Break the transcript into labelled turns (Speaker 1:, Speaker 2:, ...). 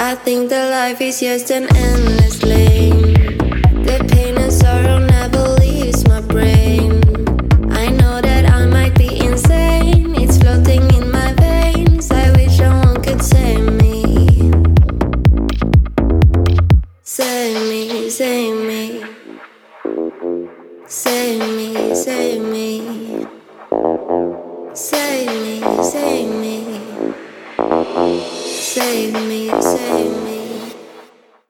Speaker 1: I think that life is just an endless lane. The pain